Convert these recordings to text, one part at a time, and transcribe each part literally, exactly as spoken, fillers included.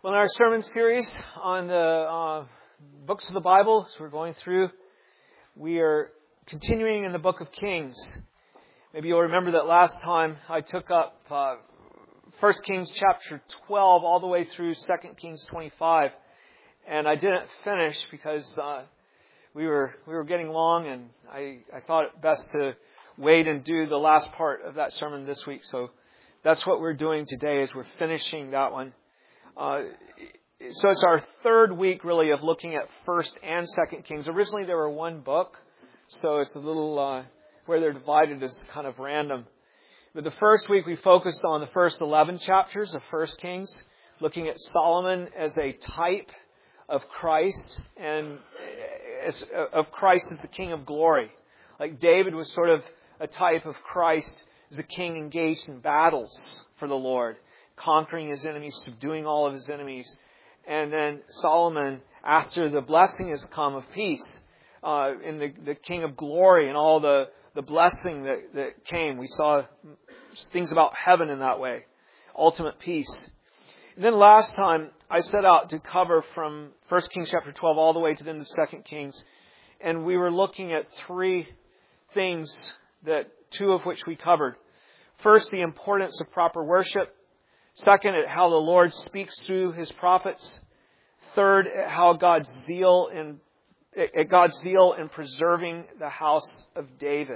Well, in our sermon series on the uh, books of the Bible, so we're going through, we are continuing in the book of Kings. Maybe you'll remember that last time I took up uh, First Kings chapter twelve all the way through Second Kings twenty-five, and I didn't finish because uh, we were we were getting long, and I, I thought it best to wait and do the last part of that sermon this week. So that's what we're doing today, is we're finishing that one. Uh, so it's our third week, really, of looking at First and Second Kings. Originally, they were one book, so it's a little uh, where they're divided is kind of random. But the first week, we focused on the first eleven chapters of First Kings, looking at Solomon as a type of Christ, and as, of Christ as the King of glory. Like David was sort of a type of Christ as a king engaged in battles for the Lord, conquering his enemies, subduing all of his enemies. And then Solomon, after the blessing has come of peace, uh, in the, the King of glory and all the, the blessing that, that came. We saw things about heaven in that way. Ultimate peace. And then last time, I set out to cover from First Kings chapter twelve all the way to the end of Second Kings. And we were looking at three things, that two of which we covered. First, the importance of proper worship. Second, at how the Lord speaks through His prophets. Third, at how God's zeal in at God's zeal in preserving the house of David.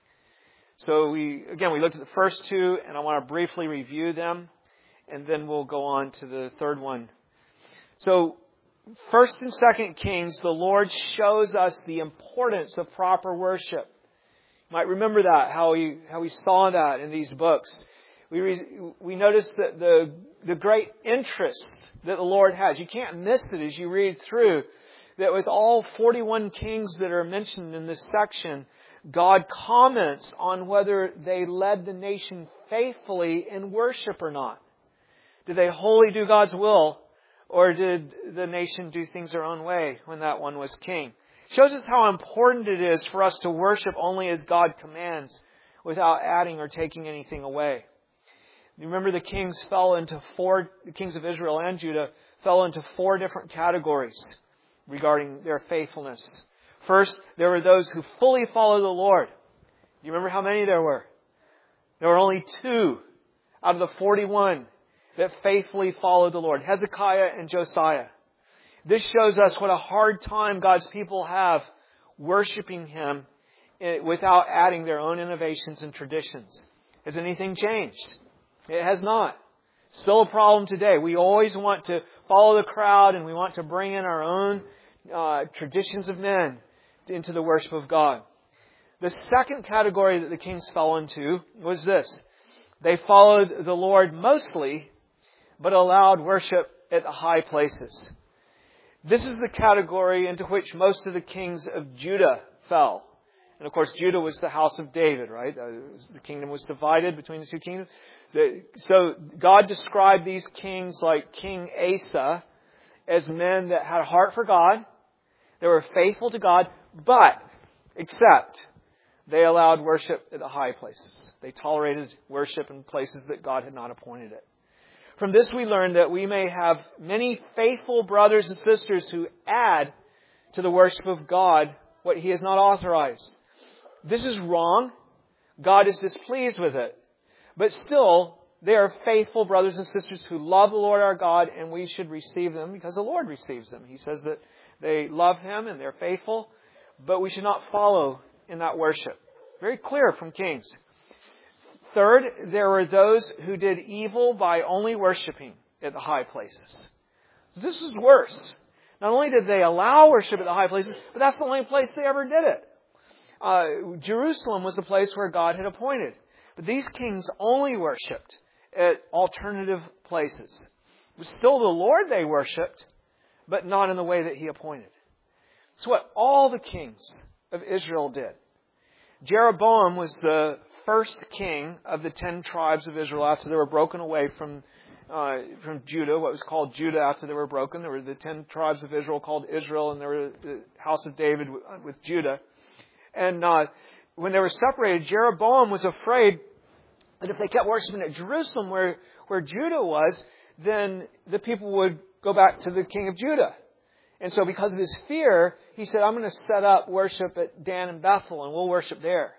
So we again we looked at the first two, and I want to briefly review them, and then we'll go on to the third one. So, First and Second Kings, the Lord shows us the importance of proper worship. You might remember that, how we how we saw that in these books. We re, we notice that the the great interest that the Lord has. You can't miss it as you read through. That with all forty-one kings that are mentioned in this section, God comments on whether they led the nation faithfully in worship or not. Did they wholly do God's will, or did the nation do things their own way when that one was king? It shows us how important it is for us to worship only as God commands, without adding or taking anything away. You remember the kings fell into four, the kings of Israel and Judah fell into four different categories regarding their faithfulness. First, there were those who fully followed the Lord. You remember how many there were? There were only two out of the forty-one that faithfully followed the Lord, Hezekiah and Josiah. This shows us what a hard time God's people have worshiping Him without adding their own innovations and traditions. Has anything changed? It has not. Still a problem today. We always want to follow the crowd, and we want to bring in our own uh, traditions of men into the worship of God. The second category that the kings fell into was this. They followed the Lord mostly, but allowed worship at the high places. This is the category into which most of the kings of Judah fell. And of course, Judah was the house of David, right? The kingdom was divided between the two kingdoms. So God described these kings like King Asa as men that had a heart for God. They were faithful to God, but except they allowed worship at the high places. They tolerated worship in places that God had not appointed it. From this we learn that we may have many faithful brothers and sisters who add to the worship of God what He has not authorized. This is wrong. God is displeased with it. But still, they are faithful brothers and sisters who love the Lord our God, and we should receive them because the Lord receives them. He says that they love Him and they're faithful, but we should not follow in that worship. Very clear from Kings. Third, there were those who did evil by only worshiping at the high places. So this is worse. Not only did they allow worship at the high places, but that's the only place they ever did it. Uh, Jerusalem was the place where God had appointed. But these kings only worshipped at alternative places. It was still the Lord they worshipped, but not in the way that He appointed. It's what all the kings of Israel did. Jeroboam was the first king of the ten tribes of Israel after they were broken away from uh, from Judah, what was called Judah after they were broken. There were the ten tribes of Israel called Israel, and there were the house of David with Judah. And uh, when they were separated, Jeroboam was afraid that if they kept worshiping at Jerusalem, where, where Judah was, then the people would go back to the king of Judah. And so because of his fear, he said, I'm going to set up worship at Dan and Bethel, and we'll worship there.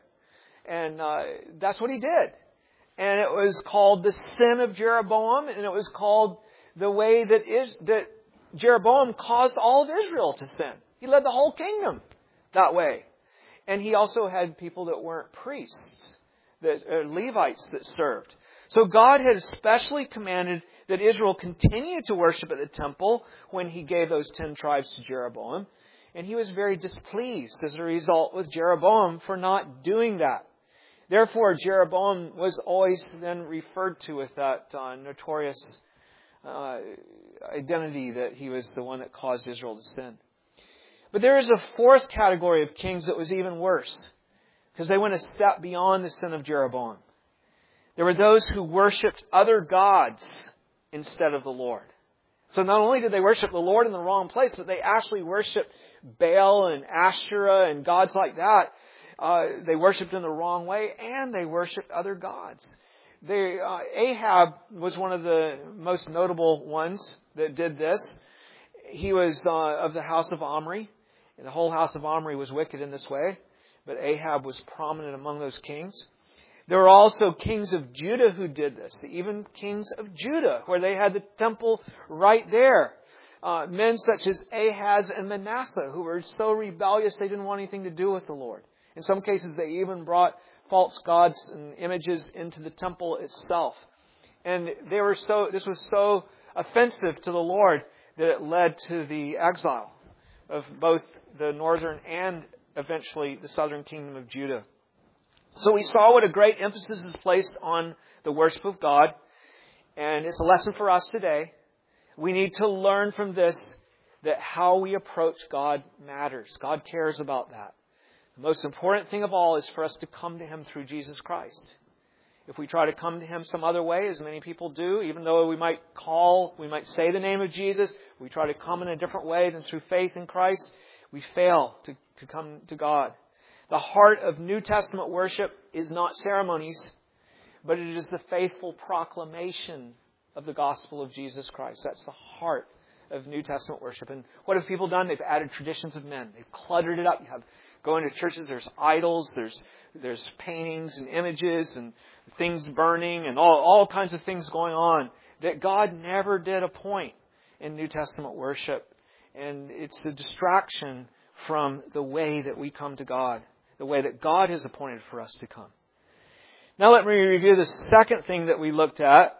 And uh, that's what he did. And it was called the sin of Jeroboam, and it was called the way that is that Jeroboam caused all of Israel to sin. He led the whole kingdom that way. And he also had people that weren't priests, that uh, Levites that served. So God had especially commanded that Israel continue to worship at the temple when he gave those ten tribes to Jeroboam. And he was very displeased as a result with Jeroboam for not doing that. Therefore, Jeroboam was always then referred to with that uh, notorious uh, identity that he was the one that caused Israel to sin. But there is a fourth category of kings that was even worse, because they went a step beyond the sin of Jeroboam. There were those who worshipped other gods instead of the Lord. So not only did they worship the Lord in the wrong place, but they actually worshipped Baal and Asherah and gods like that. Uh, they worshipped in the wrong way, and they worshipped other gods. They, uh, Ahab was one of the most notable ones that did this. He was uh, of the house of Omri. And the whole house of Omri was wicked in this way, but Ahab was prominent among those kings. There were also kings of Judah who did this, even kings of Judah, where they had the temple right there. Uh, men such as Ahaz and Manasseh, who were so rebellious they didn't want anything to do with the Lord. In some cases, they even brought false gods and images into the temple itself. And they were so. This was so offensive to the Lord that it led to the exile of both the northern and eventually the southern kingdom of Judah. So we saw what a great emphasis is placed on the worship of God. And it's a lesson for us today. We need to learn from this that how we approach God matters. God cares about that. The most important thing of all is for us to come to Him through Jesus Christ. If we try to come to Him some other way, as many people do, even though we might call, we might say the name of Jesus, we try to come in a different way than through faith in Christ, we fail to, to come to God. The heart of New Testament worship is not ceremonies, but it is the faithful proclamation of the gospel of Jesus Christ. That's the heart of New Testament worship. And what have people done? They've added traditions of men. They've cluttered it up. You have go into churches, there's idols, there's there's paintings and images and things burning and all, all kinds of things going on that God never did a point in New Testament worship. And it's the distraction from the way that we come to God, the way that God has appointed for us to come. Now let me review the second thing that we looked at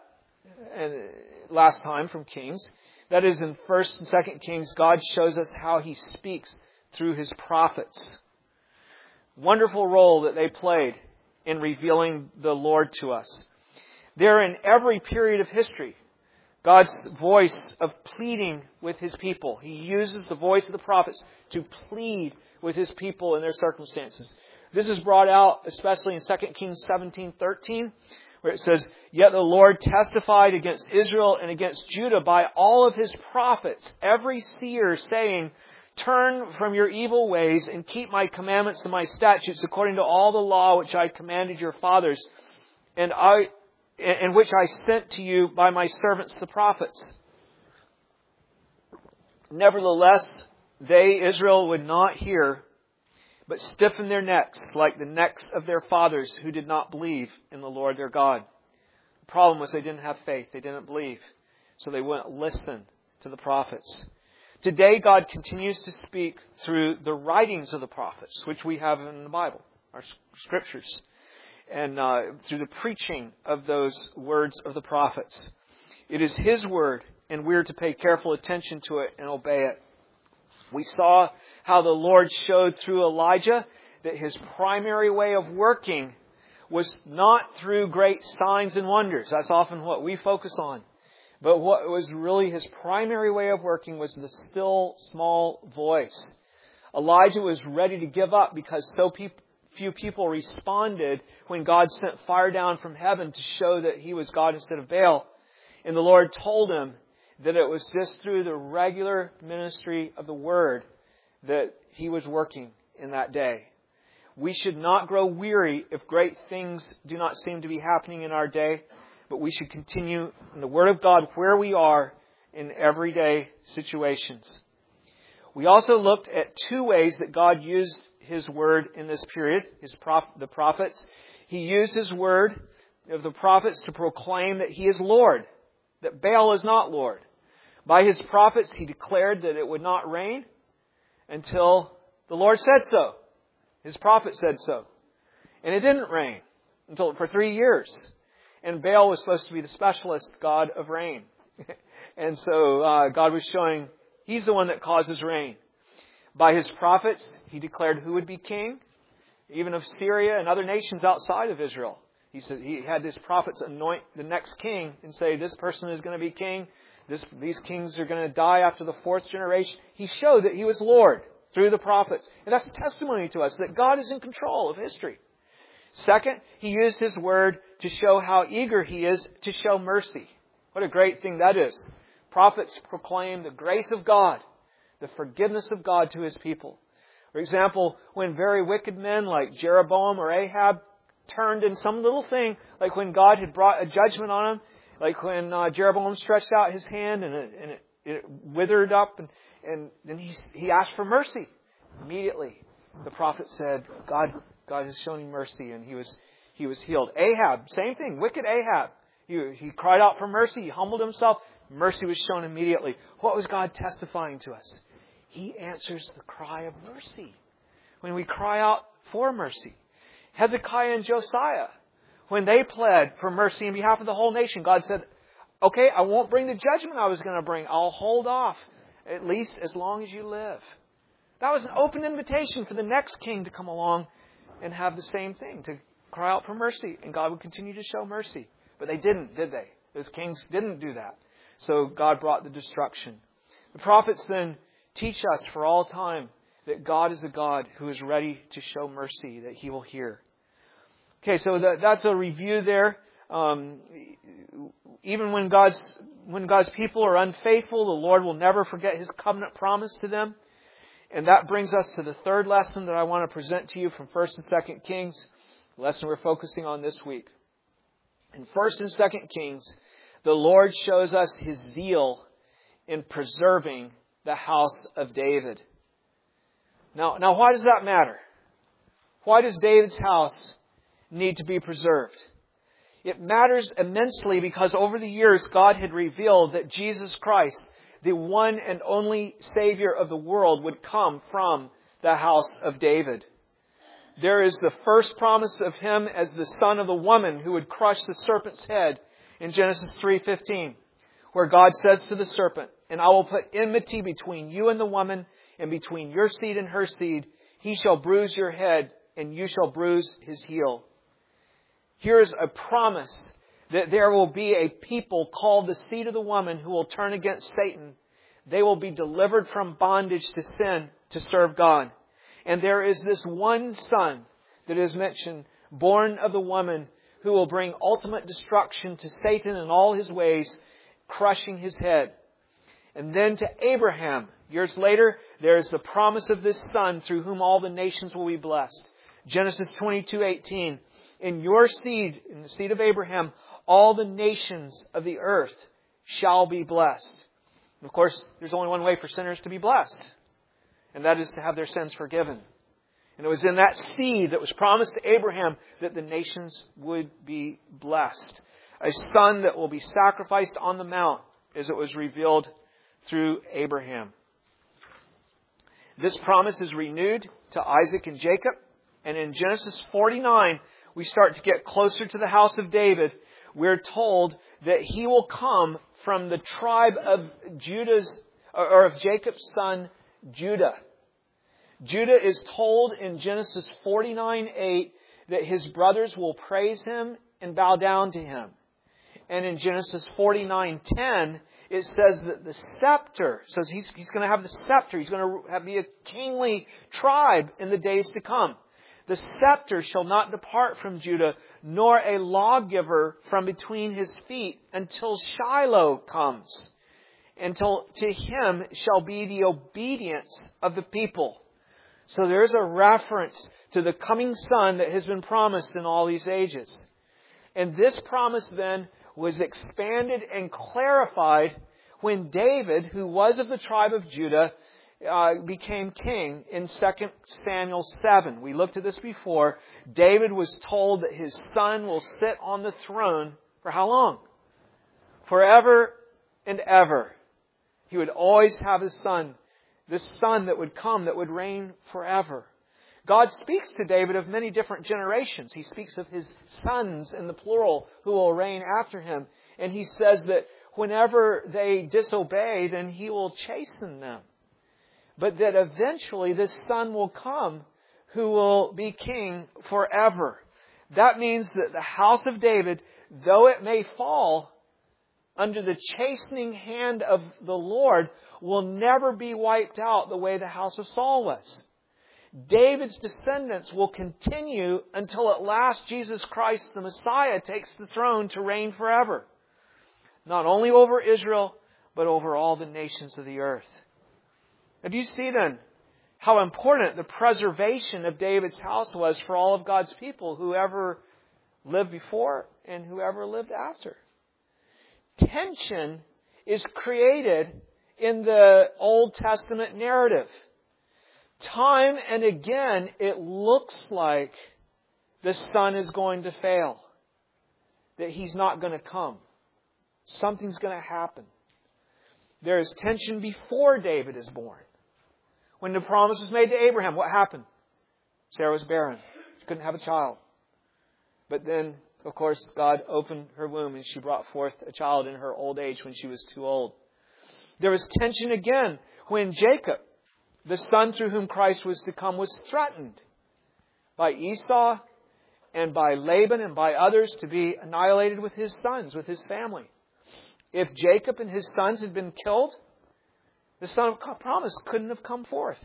last time from Kings. That is, in First and Second Kings, God shows us how He speaks through His prophets. Wonderful role that they played in revealing the Lord to us. They're in every period of history. God's voice of pleading with His people. He uses the voice of the prophets to plead with His people in their circumstances. This is brought out especially in Second Kings seventeen thirteen, where it says, "Yet the Lord testified against Israel and against Judah by all of His prophets, every seer, saying, Turn from your evil ways and keep my commandments and my statutes according to all the law which I commanded your fathers, and I, and which I sent to you by my servants the prophets." Nevertheless, they, Israel, would not hear, but stiffened their necks like the necks of their fathers who did not believe in the Lord their God. The problem was they didn't have faith. They didn't believe. So they wouldn't listen to the prophets. Today, God continues to speak through the writings of the prophets, which we have in the Bible, our scriptures, and uh, through the preaching of those words of the prophets. It is His word, and we're to pay careful attention to it and obey it. We saw how the Lord showed through Elijah that His primary way of working was not through great signs and wonders. That's often what we focus on. But what was really His primary way of working was the still, small voice. Elijah was ready to give up because so pe- few people responded when God sent fire down from heaven to show that He was God instead of Baal. And the Lord told him that it was just through the regular ministry of the Word that He was working in that day. We should not grow weary if great things do not seem to be happening in our day, but we should continue in the Word of God where we are in everyday situations. We also looked at two ways that God used His Word in this period, His prof- the prophets. He used His Word of the prophets to proclaim that He is Lord, that Baal is not Lord. By His prophets, He declared that it would not rain until the Lord said so. His prophet said so. And it didn't rain until for three years. And Baal was supposed to be the specialist god of rain. And so uh, God was showing He's the one that causes rain. By His prophets, He declared who would be king, even of Syria and other nations outside of Israel. He said He had His prophets anoint the next king and say, this person is going to be king. This, these kings are going to die after the fourth generation. He showed that He was Lord through the prophets. And that's a testimony to us that God is in control of history. Second, He used His Word to show how eager He is to show mercy. What a great thing that is. Prophets proclaim the grace of God, the forgiveness of God to His people. For example, when very wicked men like Jeroboam or Ahab turned in some little thing, like when God had brought a judgment on them, like when uh, Jeroboam stretched out his hand and it, and it, it withered up, and, and then he, he asked for mercy. Immediately, the prophet said, God, God has shown him mercy, and he was he was healed. Ahab, same thing, wicked Ahab. He, he cried out for mercy, he humbled himself. Mercy was shown immediately. What was God testifying to us? He answers the cry of mercy when we cry out for mercy. Hezekiah and Josiah, when they pled for mercy in behalf of the whole nation, God said, okay, I won't bring the judgment I was going to bring. I'll hold off at least as long as you live. That was an open invitation for the next king to come along and have the same thing, to cry out for mercy, and God would continue to show mercy. But they didn't, did they? Those kings didn't do that. So God brought the destruction. The prophets then teach us for all time that God is a God who is ready to show mercy, that He will hear. Okay, so that, that's a review there. Um, even when God's when God's people are unfaithful, the Lord will never forget His covenant promise to them. And that brings us to the third lesson that I want to present to you from First and Second Kings, the lesson we're focusing on this week. In First and Second Kings, the Lord shows us His zeal in preserving the house of David. Now, now, why does that matter? Why does David's house need to be preserved? It matters immensely because over the years God had revealed that Jesus Christ, the one and only Savior of the world, would come from the house of David. There is the first promise of Him as the son of the woman who would crush the serpent's head in Genesis three fifteen, where God says to the serpent, and I will put enmity between you and the woman, and between your seed and her seed. He shall bruise your head, and you shall bruise his heel. Here is a promise that there will be a people called the seed of the woman who will turn against Satan. They will be delivered from bondage to sin to serve God. And there is this one son that is mentioned, born of the woman, who will bring ultimate destruction to Satan and all his ways, crushing his head. And then to Abraham, years later, there is the promise of this son through whom all the nations will be blessed. Genesis twenty-two eighteen. In your seed, in the seed of Abraham, all the nations of the earth shall be blessed. And of course, there's only one way for sinners to be blessed, and that is to have their sins forgiven. And it was in that seed that was promised to Abraham that the nations would be blessed. A son that will be sacrificed on the mount, as it was revealed through Abraham. This promise is renewed to Isaac and Jacob. And in Genesis forty-nine, we start to get closer to the house of David. We're told that he will come from the tribe of Judah's, or of Jacob's son, Judah. Judah is told in Genesis forty-nine eight that his brothers will praise him and bow down to him. And in Genesis forty-nine ten, it says that the scepter, so he's, he's going to have the scepter, he's going to have, be a kingly tribe in the days to come. The scepter shall not depart from Judah, nor a lawgiver from between his feet, until Shiloh comes. Until to him shall be the obedience of the people. So there is a reference to the coming son that has been promised in all these ages. And this promise then was expanded and clarified when David, who was of the tribe of Judah, uh, became king in Second Samuel seven. We looked at this before. David was told that his son will sit on the throne for how long? Forever and ever. He would always have his son, this son that would come, that would reign forever. God speaks to David of many different generations. He speaks of his sons in the plural who will reign after him. And he says that whenever they disobey, then he will chasten them. But that eventually this son will come who will be king forever. That means that the house of David, though it may fall under the chastening hand of the Lord, will never be wiped out the way the house of Saul was. David's descendants will continue until at last Jesus Christ, the Messiah, takes the throne to reign forever. Not only over Israel, but over all the nations of the earth. Now, do you see then how important the preservation of David's house was for all of God's people, whoever lived before and whoever lived after? Tension is created in the Old Testament narrative. Time and again, it looks like the son is going to fail. That he's not going to come. Something's going to happen. There is tension before David is born. When the promise was made to Abraham, what happened? Sarah was barren. She couldn't have a child. But then, of course, God opened her womb and she brought forth a child in her old age when she was too old. There was tension again when Jacob, the son through whom Christ was to come, was threatened by Esau and by Laban and by others to be annihilated with his sons, with his family. If Jacob and his sons had been killed, the son of promise couldn't have come forth.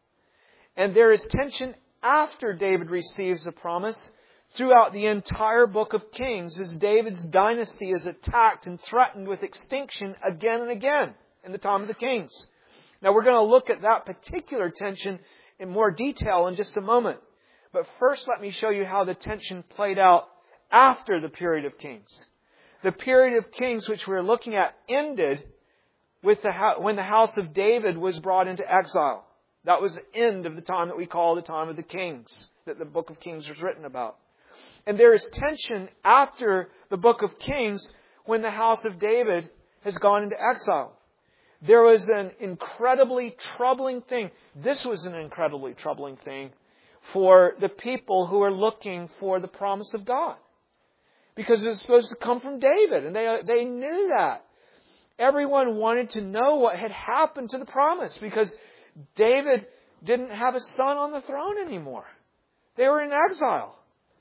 And there is tension after David receives the promise throughout the entire book of Kings as David's dynasty is attacked and threatened with extinction again and again in the time of the kings. Now we're going to look at that particular tension in more detail in just a moment. But first let me show you how the tension played out after the period of kings. The period of kings which we're looking at ended with the when the house of David was brought into exile. That was the end of the time that we call the time of the kings, that the book of Kings was written about. And there is tension after the book of Kings when the house of David has gone into exile. There was an incredibly troubling thing. This was an incredibly troubling thing for the people who were looking for the promise of God. Because it was supposed to come from David, and they, they knew that. Everyone wanted to know what had happened to the promise because David didn't have a son on the throne anymore. They were in exile.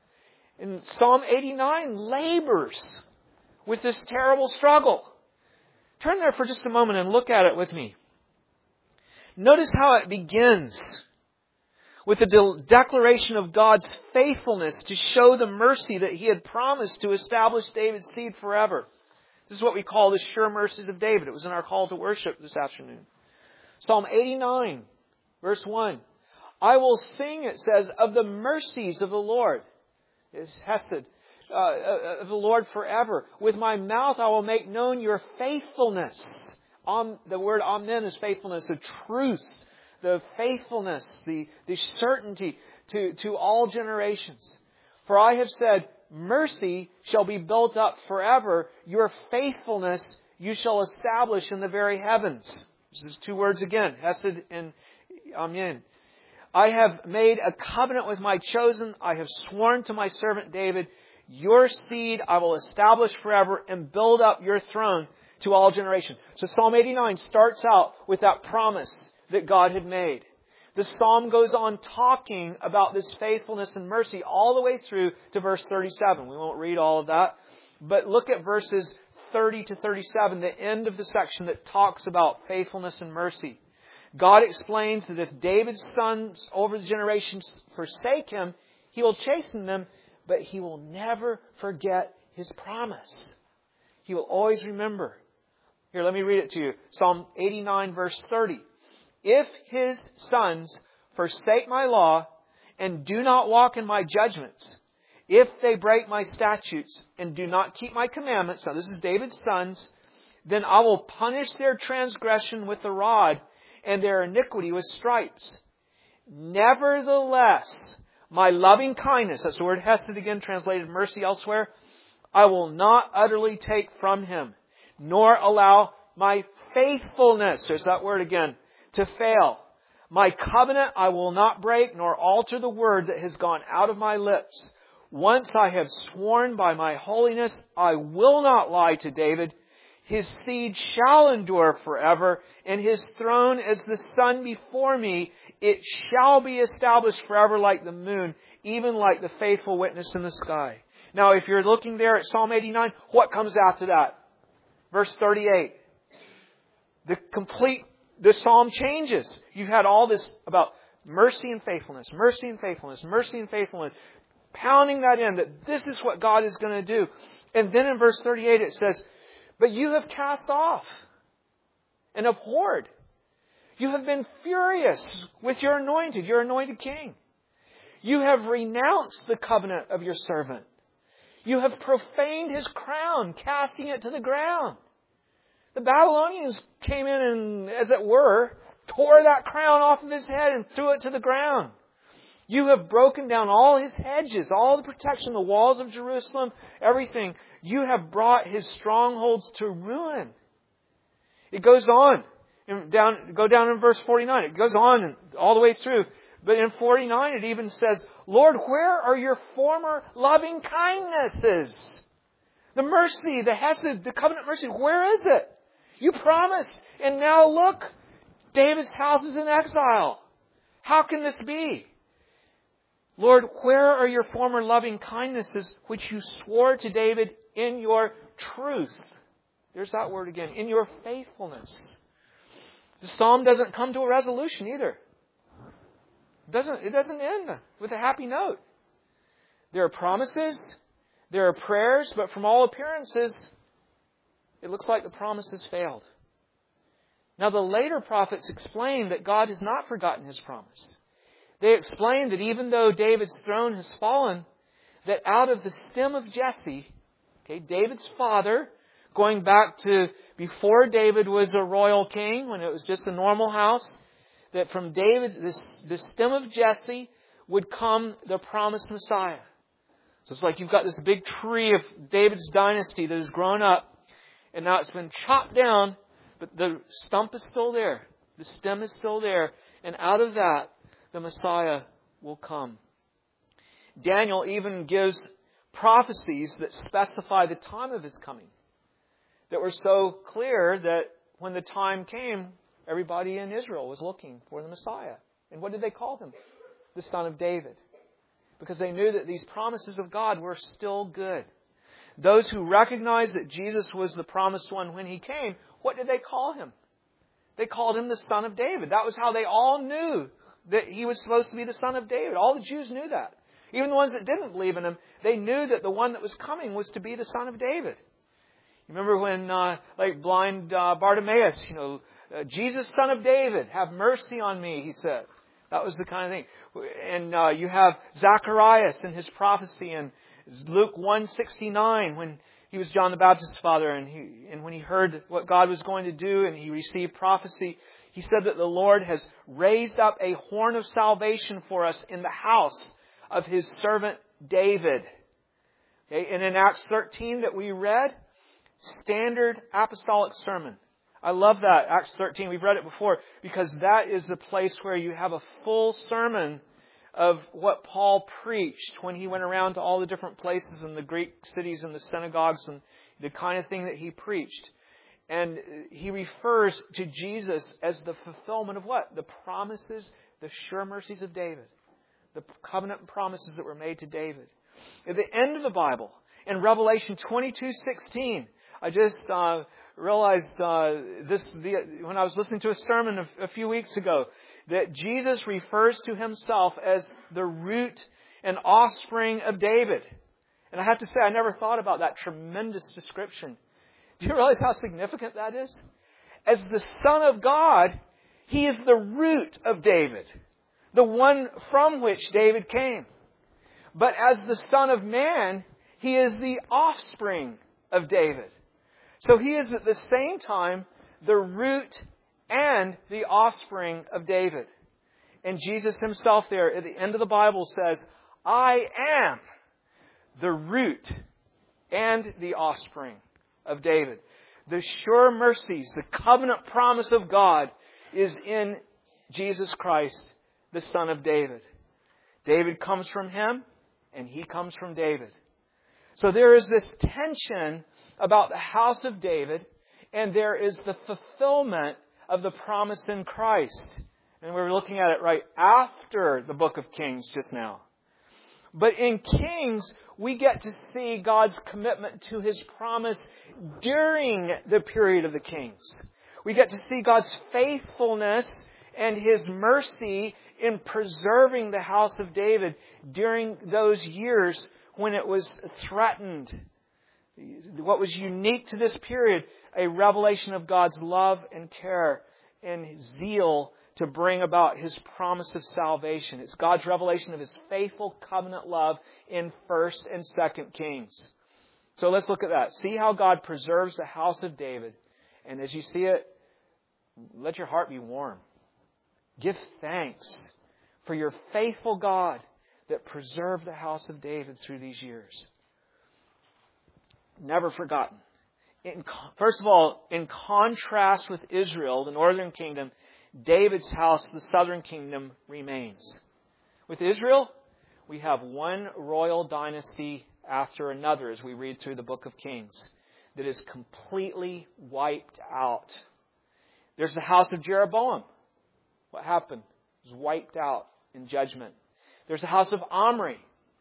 And Psalm eighty-nine labors with this terrible struggle. Turn there for just a moment and look at it with me. Notice how it begins with the de- declaration of God's faithfulness to show the mercy that He had promised to establish David's seed forever. This is what we call the sure mercies of David. It was in our call to worship this afternoon. Psalm eighty-nine, verse one. I will sing, it says, of the mercies of the Lord. It's Hesed. Uh, of the Lord forever. With my mouth I will make known your faithfulness. Um, the word amen is faithfulness, the truth, the faithfulness, the, the certainty to, to all generations. For I have said, mercy shall be built up forever. Your faithfulness you shall establish in the very heavens. This is two words again, Hesed and amen. I have made a covenant with my chosen. I have sworn to my servant David, your seed I will establish forever and build up your throne to all generations. So Psalm eighty-nine starts out with that promise that God had made. The psalm goes on talking about this faithfulness and mercy all the way through to verse thirty-seven. We won't read all of that. But look at verses thirty to thirty-seven, the end of the section that talks about faithfulness and mercy. God explains that if David's sons over the generations forsake him, He will chasten them, but He will never forget His promise. He will always remember. Here, let me read it to you. Psalm eighty-nine, verse thirty. If His sons forsake my law and do not walk in my judgments, If they break my statutes and do not keep my commandments," now this is David's sons, "then I will punish their transgression with the rod and their iniquity with stripes. Nevertheless, my loving kindness," that's the word hesed again, translated mercy elsewhere, "I will not utterly take from him, nor allow my faithfulness," there's that word again, "to fail. My covenant I will not break, nor alter the word that has gone out of my lips. Once I have sworn by my holiness, I will not lie to David. His seed shall endure forever, and his throne as the sun before me. It shall be established forever like the moon, even like the faithful witness in the sky." Now, if you're looking there at Psalm eighty-nine, what comes after that? Verse thirty-eight. The complete, the psalm changes. You've had all this about mercy and faithfulness, mercy and faithfulness, mercy and faithfulness, pounding that in, that this is what God is going to do. And then in verse thirty-eight it says, "But you have cast off and abhorred. You have been furious with your anointed, your anointed king. You have renounced the covenant of your servant. You have profaned his crown, casting it to the ground." The Babylonians came in and, as it were, tore that crown off of his head and threw it to the ground. "You have broken down all his hedges, all the protection, the walls of Jerusalem, everything. You have brought his strongholds to ruin." It goes on. Down, go down in verse forty-nine. It goes on all the way through. But in forty-nine it even says, "Lord, where are your former loving kindnesses?" The mercy, the hesed, the covenant mercy, where is it? You promised, and now look, David's house is in exile. How can this be? "Lord, where are your former loving kindnesses which you swore to David in your truth?" There's that word again. In your faithfulness. The psalm doesn't come to a resolution either. It doesn't, it doesn't end with a happy note. There are promises, there are prayers, but from all appearances, it looks like the promises failed. Now the later prophets explain that God has not forgotten his promise. They explain that even though David's throne has fallen, that out of the stem of Jesse, okay, David's father, going back to before David was a royal king, when it was just a normal house, that from David, this, the stem of Jesse, would come the promised Messiah. So it's like you've got this big tree of David's dynasty that has grown up, and now it's been chopped down, but the stump is still there. The stem is still there. And out of that, the Messiah will come. Daniel even gives prophecies that specify the time of his coming, that were so clear that when the time came, everybody in Israel was looking for the Messiah. And what did they call him? The Son of David. Because they knew that these promises of God were still good. Those who recognized that Jesus was the promised one when he came, what did they call him? They called him the Son of David. That was how they all knew that he was supposed to be the Son of David. All the Jews knew that. Even the ones that didn't believe in him, they knew that the one that was coming was to be the Son of David. You remember when, uh, like blind uh, Bartimaeus, you know, uh, "Jesus, Son of David, have mercy on me," he said. That was the kind of thing. And uh, you have Zacharias in his prophecy in Luke one sixty-nine, when he was John the Baptist's father, and he and when he heard what God was going to do and he received prophecy, he said that the Lord has raised up a horn of salvation for us in the house of his servant David. Okay? And in Acts thirteen that we read, standard apostolic sermon. I love that, Acts thirteen. We've read it before, because that is the place where you have a full sermon of what Paul preached when he went around to all the different places in the Greek cities and the synagogues, and the kind of thing that he preached. And he refers to Jesus as the fulfillment of what? The promises, the sure mercies of David. The covenant promises that were made to David. At the end of the Bible, in Revelation twenty-two sixteen, I just uh, realized uh, this the, when I was listening to a sermon a, a few weeks ago, that Jesus refers to himself as the root and offspring of David. And I have to say, I never thought about that tremendous description. Do you realize how significant that is? As the Son of God, he is the root of David, the one from which David came. But as the Son of Man, He is the offspring of David. So He is at the same time the root and the offspring of David. And Jesus Himself there at the end of the Bible says, I am the root and the offspring of David. The sure mercies, the covenant promise of God is in Jesus Christ, the Son of David. David comes from Him, and He comes from David. So there is this tension about the house of David, and there is the fulfillment of the promise in Christ. And we were looking at it right after the book of Kings just now. But in Kings, we get to see God's commitment to His promise during the period of the Kings. We get to see God's faithfulness and His mercy in preserving the house of David during those years when it was threatened. What was unique to this period, a revelation of God's love and care and zeal to bring about His promise of salvation. It's God's revelation of His faithful covenant love in First and Second Kings. So let's look at that. See how God preserves the house of David. And as you see it, let your heart be warm. Give thanks for your faithful God that preserved the house of David through these years. Never forgotten. In, first of all, in contrast with Israel, the northern kingdom, David's house, the southern kingdom, remains. With Israel, we have one royal dynasty after another as we read through the book of Kings that is completely wiped out. There's the house of Jeroboam. What happened? It was wiped out in judgment. There's the house of Omri,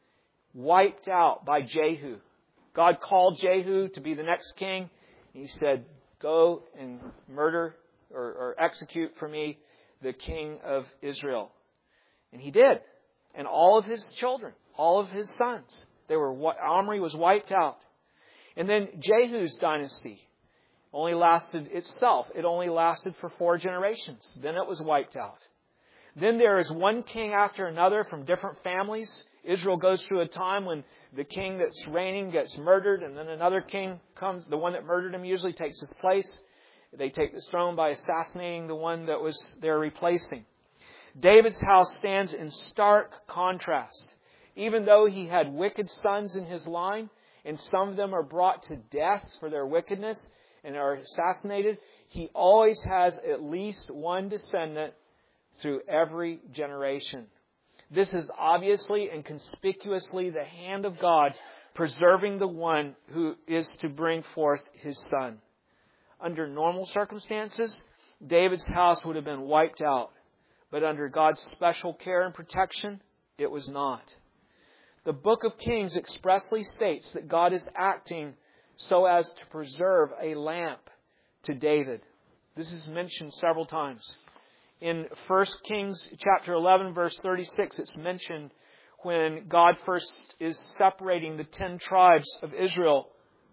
wiped out by Jehu. God called Jehu to be the next king. He said, go and murder or, or execute for me the king of Israel. And he did. And all of his children, all of his sons, they were, Omri was wiped out. And then Jehu's dynasty only lasted itself. It only lasted for four generations. Then it was wiped out. Then there is one king after another from different families. Israel goes through a time when the king that's reigning gets murdered, and then another king comes. The one that murdered him usually takes his place. They take the throne by assassinating the one that was they're replacing. David's house stands in stark contrast. Even though he had wicked sons in his line, and some of them are brought to death for their wickedness and are assassinated, he always has at least one descendant through every generation. This is obviously and conspicuously the hand of God preserving the one who is to bring forth his son. Under normal circumstances, David's house would have been wiped out. But under God's special care and protection, it was not. The book of Kings expressly states that God is acting so as to preserve a lamp to David. This is mentioned several times. In First Kings chapter eleven, verse thirty-six, it's mentioned when God first is separating the ten tribes of Israel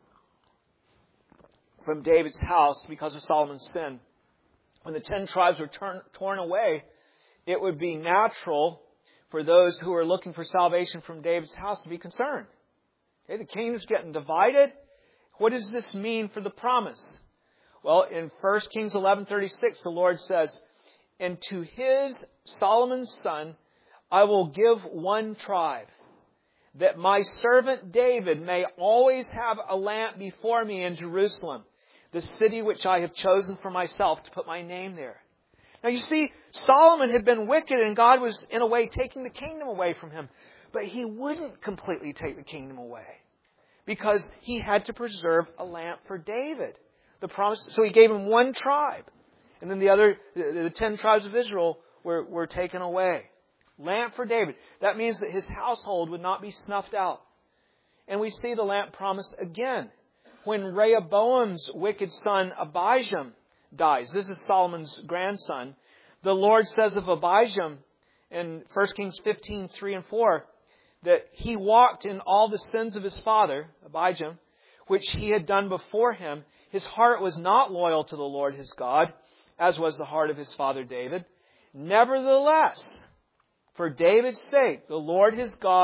from David's house because of Solomon's sin. When the ten tribes were turn, torn away, it would be natural for those who are looking for salvation from David's house to be concerned. Okay, the kingdom's getting divided. What does this mean for the promise? Well, in First Kings eleven thirty-six, the Lord says, and to his, Solomon's son, I will give one tribe, that my servant David may always have a lamp before me in Jerusalem, the city which I have chosen for myself to put my name there. Now you see, Solomon had been wicked and God was in a way taking the kingdom away from him. But he wouldn't completely take the kingdom away because he had to preserve a lamp for David. The promise. So he gave him one tribe. And then the other, the, the ten tribes of Israel were, were taken away. Lamp for David. That means that his household would not be snuffed out. And we see the lamp promise again when Rehoboam's wicked son Abijam dies. This is Solomon's grandson. The Lord says of Abijam in First Kings fifteen, three and four, that he walked in all the sins of his father, Abijam, which he had done before him. His heart was not loyal to the Lord his God, as was the heart of his father David. Nevertheless, for David's sake, the Lord his God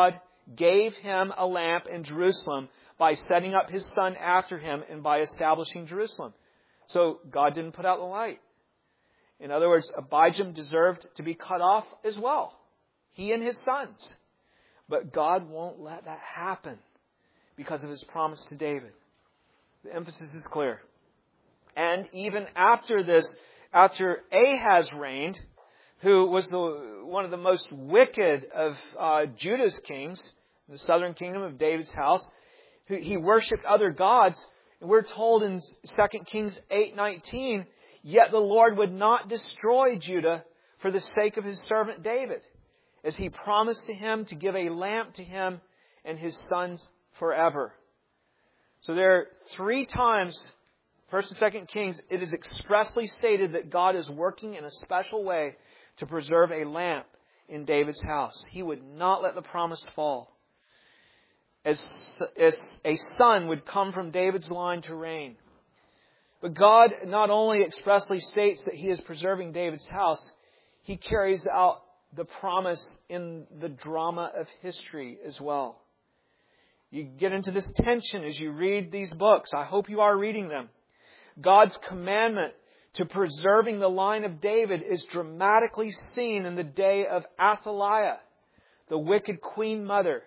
gave him a lamp in Jerusalem by setting up his son after him and by establishing Jerusalem. So God didn't put out the light. In other words, Abijam deserved to be cut off as well. He and his sons. But God won't let that happen because of his promise to David. The emphasis is clear. And even after this, after Ahaz reigned, who was the, one of the most wicked of uh, Judah's kings, the southern kingdom of David's house, who, he worshipped other gods. And we're told in Second Kings eight nineteen, yet the Lord would not destroy Judah for the sake of his servant David, as he promised to him to give a lamp to him and his sons forever. So there are three times, First and Second Kings, it is expressly stated that God is working in a special way to preserve a lamp in David's house. He would not let the promise fall. As, as a son would come from David's line to reign. But God not only expressly states that He is preserving David's house, He carries out the promise in the drama of history as well. You get into this tension as you read these books. I hope you are reading them. God's commandment to preserving the line of David is dramatically seen in the day of Athaliah, the wicked queen mother,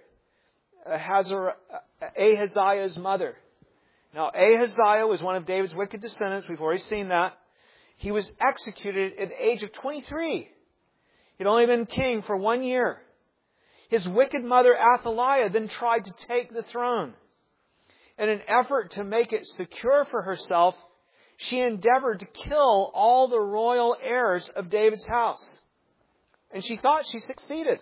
Ahaziah's mother. Now, Ahaziah was one of David's wicked descendants. We've already seen that. He was executed at the age of twenty-three. He'd only been king for one year. His wicked mother Athaliah then tried to take the throne. In an effort to make it secure for herself, she endeavored to kill all the royal heirs of David's house. And she thought she succeeded.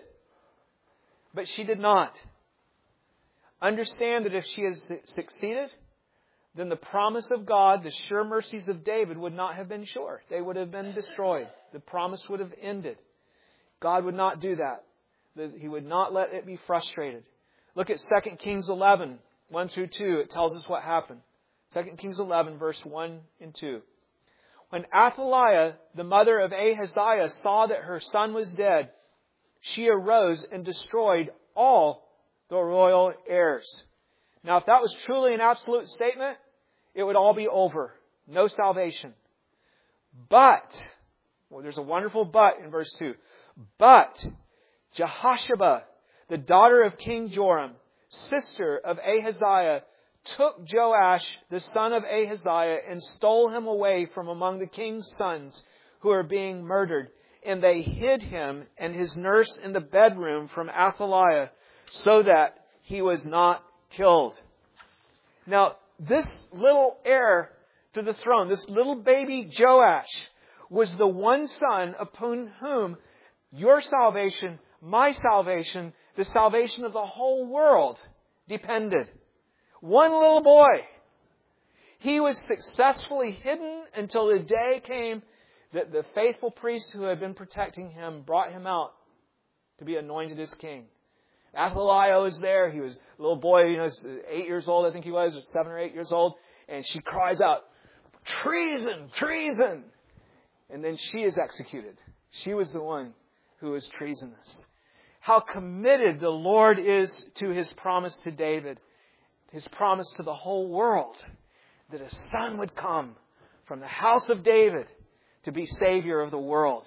But she did not. Understand that if she has succeeded, then the promise of God, the sure mercies of David would not have been sure. They would have been destroyed. The promise would have ended. God would not do that. He would not let it be frustrated. Look at Second Kings eleven, one through two. It tells us what happened. Second Kings eleven, verse one and two. When Athaliah, the mother of Ahaziah, saw that her son was dead, she arose and destroyed all the royal heirs. Now, if that was truly an absolute statement, it would all be over. No salvation. But, well, there's a wonderful but in verse two. But Jehosheba, the daughter of King Joram, sister of Ahaziah, took Joash, the son of Ahaziah, and stole him away from among the king's sons who are being murdered. And they hid him and his nurse in the bedroom from Athaliah, so that he was not killed. Now, this little heir to the throne, this little baby Joash, was the one son upon whom your salvation, my salvation, the salvation of the whole world depended. One little boy. He was successfully hidden until the day came that the faithful priests who had been protecting him brought him out to be anointed as king. Athaliah was there. He was a little boy, you know, eight years old, I think he was, or seven or eight years old. And she cries out, treason, treason. And then she is executed. She was the one who was treasonous. How committed the Lord is to His promise to David, His promise to the whole world, that a son would come from the house of David to be Savior of the world.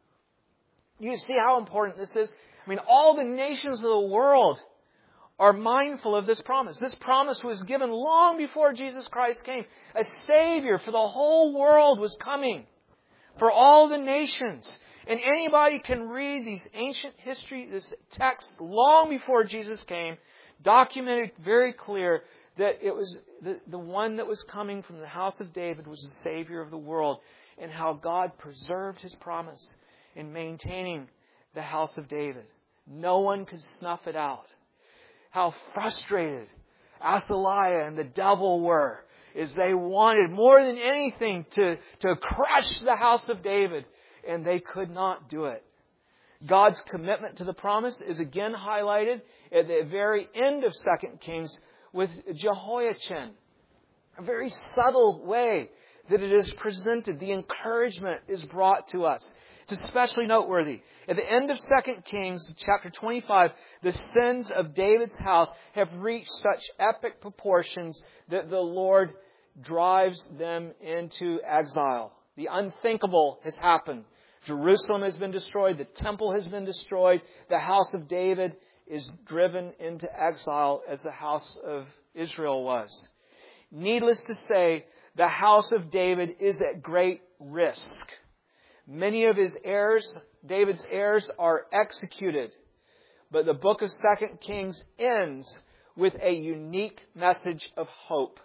You see how important this is? I mean, all the nations of the world are mindful of this promise. This promise was given long before Jesus Christ came. A Savior for the whole world was coming. For all the nations. And anybody can read these ancient history, this text long before Jesus came, documented very clear that it was the, the one that was coming from the house of David was the Savior of the world. And how God preserved His promise in maintaining the house of David. No one could snuff it out. How frustrated Athaliah and the devil were as they wanted more than anything to, to crush the house of David, and they could not do it. God's commitment to the promise is again highlighted at the very end of Second Kings with Jehoiachin. A very subtle way that it is presented. The encouragement is brought to us. It's especially noteworthy. At the end of Second Kings, chapter twenty-five, the sins of David's house have reached such epic proportions that the Lord drives them into exile. The unthinkable has happened. Jerusalem has been destroyed. The temple has been destroyed. The house of David is driven into exile as the house of Israel was. Needless to say, the house of David is at great risk. Many of his heirs, David's heirs, are executed. But the book of Second Kings ends with a unique message of hope.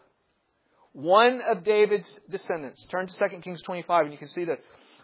One of David's descendants, turn to Second Kings twenty-five and you can see this.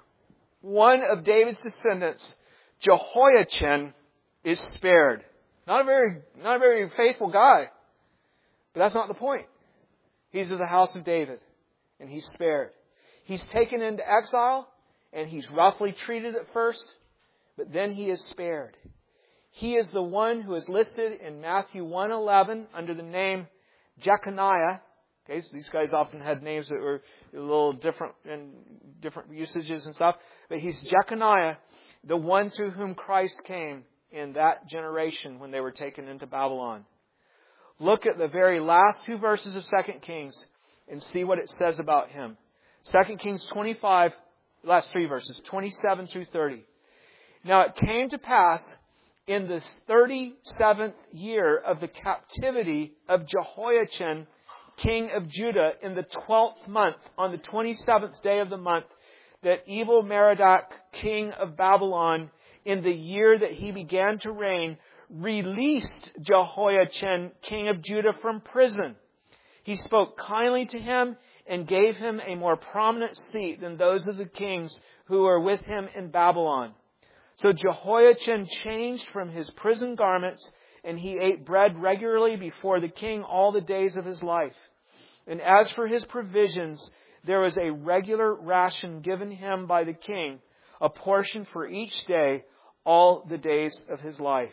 One of David's descendants, Jehoiachin, is spared. Not a very, not a very faithful guy. But that's not the point. He's of the house of David. And he's spared. He's taken into exile. And he's roughly treated at first. But then he is spared. He is the one who is listed in Matthew one eleven under the name Jeconiah. Okay, so these guys often had names that were a little different in different usages and stuff. But he's Jeconiah, the one through whom Christ came in that generation when they were taken into Babylon. Look at the very last two verses of Second Kings and see what it says about him. Second Kings twenty-five, last three verses, twenty-seven through thirty. Now it came to pass in the thirty-seventh year of the captivity of Jehoiachin, king of Judah, in the twelfth month, on the twenty-seventh day of the month, that Evil Merodach, king of Babylon, in the year that he began to reign, released Jehoiachin, king of Judah, from prison. He spoke kindly to him and gave him a more prominent seat than those of the kings who were with him in Babylon. So Jehoiachin changed from his prison garments, and he ate bread regularly before the king all the days of his life. And as for his provisions, there was a regular ration given him by the king, a portion for each day, all the days of his life.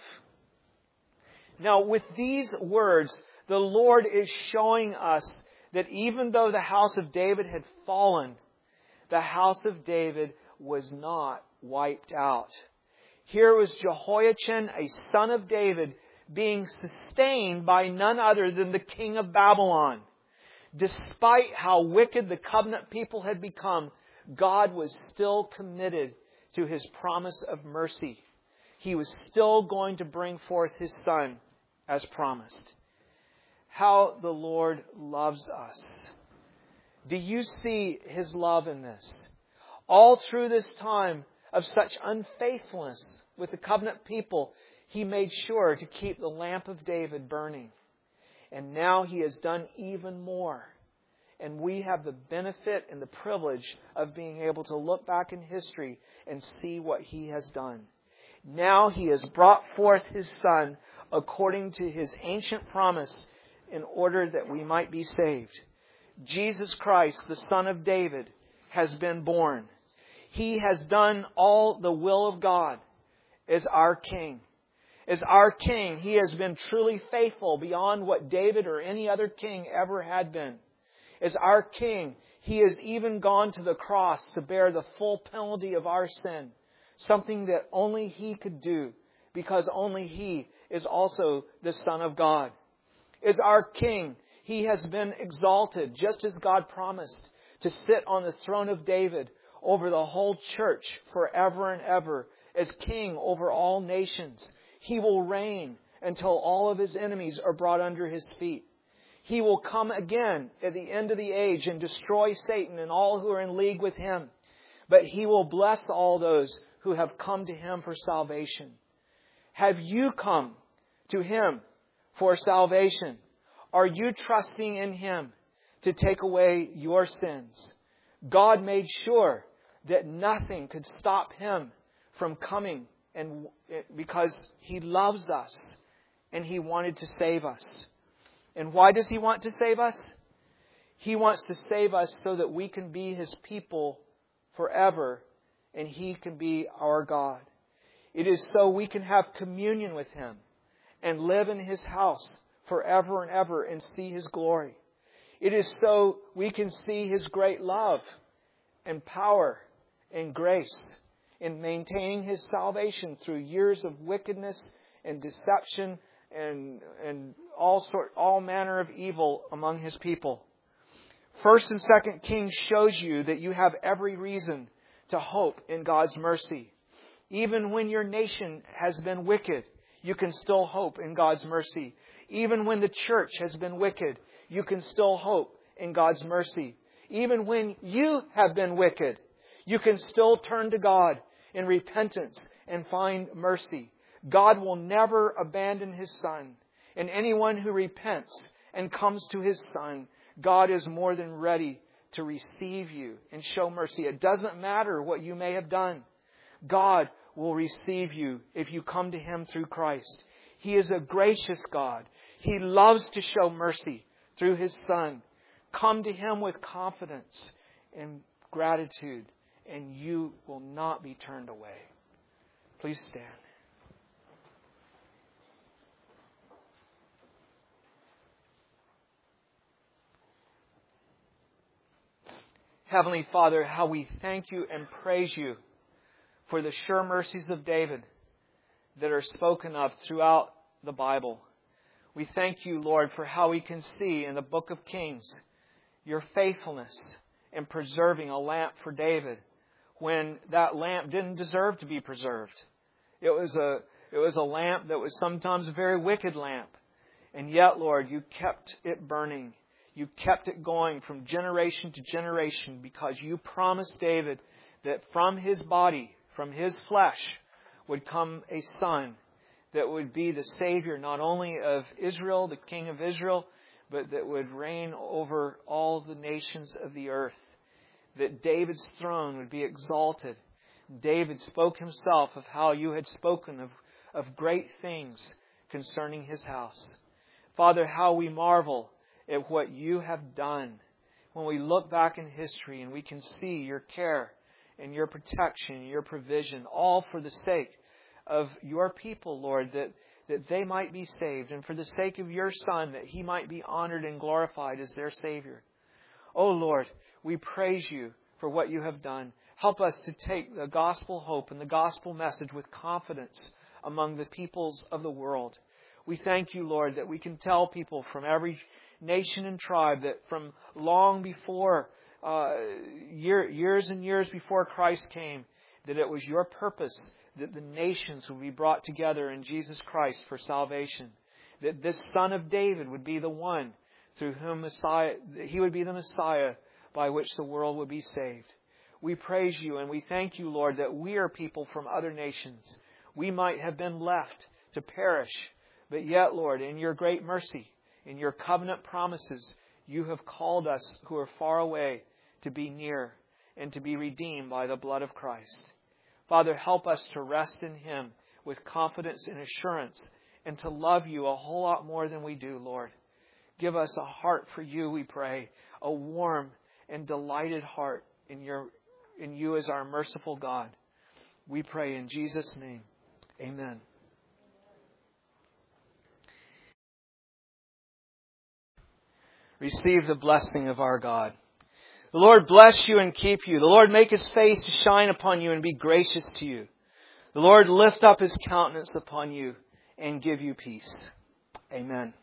Now, with these words, the Lord is showing us that even though the house of David had fallen, the house of David was not wiped out. Here was Jehoiachin, a son of David, being sustained by none other than the king of Babylon. Despite how wicked the covenant people had become, God was still committed to His promise of mercy. He was still going to bring forth His Son as promised. How the Lord loves us. Do you see His love in this? All through this time of such unfaithfulness with the covenant people, He made sure to keep the lamp of David burning. And now He has done even more. And we have the benefit and the privilege of being able to look back in history and see what He has done. Now He has brought forth His Son according to His ancient promise in order that we might be saved. Jesus Christ, the Son of David, has been born. He has done all the will of God as our King. As our King, He has been truly faithful beyond what David or any other king ever had been. As our King, He has even gone to the cross to bear the full penalty of our sin. Something that only He could do, because only He is also the Son of God. As our King, He has been exalted, just as God promised, to sit on the throne of David over the whole church forever and ever, as King over all nations. He will reign until all of His enemies are brought under His feet. He will come again at the end of the age and destroy Satan and all who are in league with him. But He will bless all those who have come to Him for salvation. Have you come to Him for salvation? Are you trusting in Him to take away your sins? God made sure that nothing could stop Him from coming, and because He loves us and He wanted to save us. And why does He want to save us? He wants to save us so that we can be His people forever and He can be our God. It is so we can have communion with Him and live in His house forever and ever and see His glory. It is so we can see His great love and power and grace. in maintaining His salvation through years of wickedness and deception and and all sort all manner of evil among His people. First and Second Kings shows you that you have every reason to hope in God's mercy. Even when your nation has been wicked, you can still hope in God's mercy. Even when the church has been wicked, you can still hope in God's mercy. Even when you have been wicked, you can still turn to God in repentance and find mercy. God will never abandon His Son. And anyone who repents and comes to His Son, God is more than ready to receive you and show mercy. It doesn't matter what you may have done. God will receive you if you come to Him through Christ. He is a gracious God. He loves to show mercy through His Son. Come to Him with confidence and gratitude, and you will not be turned away. Please stand. Heavenly Father, how we thank You and praise You for the sure mercies of David that are spoken of throughout the Bible. We thank You, Lord, for how we can see in the book of Kings Your faithfulness in preserving a lamp for David when that lamp didn't deserve to be preserved. It was a, it was a lamp that was sometimes a very wicked lamp. And yet, Lord, You kept it burning. You kept it going from generation to generation because You promised David that from his body, from his flesh, would come a son that would be the Savior not only of Israel, the King of Israel, but that would reign over all the nations of the earth. That David's throne would be exalted. David spoke himself of how You had spoken of, of great things concerning His house. Father, how we marvel at what You have done. When we look back in history and we can see Your care and Your protection and Your provision, all for the sake of Your people, Lord, that, that they might be saved, and for the sake of Your Son, that He might be honored and glorified as their Savior. Oh Lord, we praise You for what You have done. Help us to take the gospel hope and the gospel message with confidence among the peoples of the world. We thank You, Lord, that we can tell people from every nation and tribe that from long before, uh, year, years and years before Christ came, that it was Your purpose that the nations would be brought together in Jesus Christ for salvation. That this Son of David would be the one through whom Messiah, He would be the Messiah by which the world would be saved. We praise You and we thank You, Lord, that we are people from other nations. We might have been left to perish, but yet, Lord, in Your great mercy, in Your covenant promises, You have called us who are far away to be near and to be redeemed by the blood of Christ. Father, help us to rest in Him with confidence and assurance and to love You a whole lot more than we do, Lord. Give us a heart for You, we pray, a warm and delighted heart in Your, in You as our merciful God. We pray in Jesus' name. Amen. Receive the blessing of our God. The Lord bless you and keep you. The Lord make His face to shine upon you and be gracious to you. The Lord lift up His countenance upon you and give you peace. Amen.